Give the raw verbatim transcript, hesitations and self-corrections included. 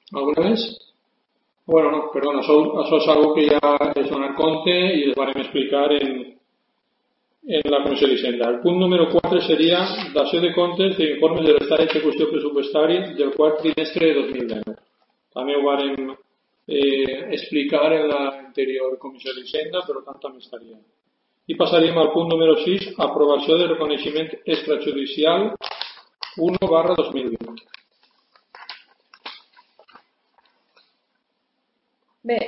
Alguna més? Bueno, no, perdona, això, això és algo que ja és donar compte i les vam explicar en, en la Comissió d'Hisenda. El punt número quatre seria dació de comptes d'informes de l'estat d'execució pressupostari del quart trimestre de dos mil deu. També ho vam eh, explicar en l'anterior Comissió d'Hisenda, per tant també estaria. I passaríem al punt número sis, aprovació de reconeixement extrajudicial u barra dos mil vint.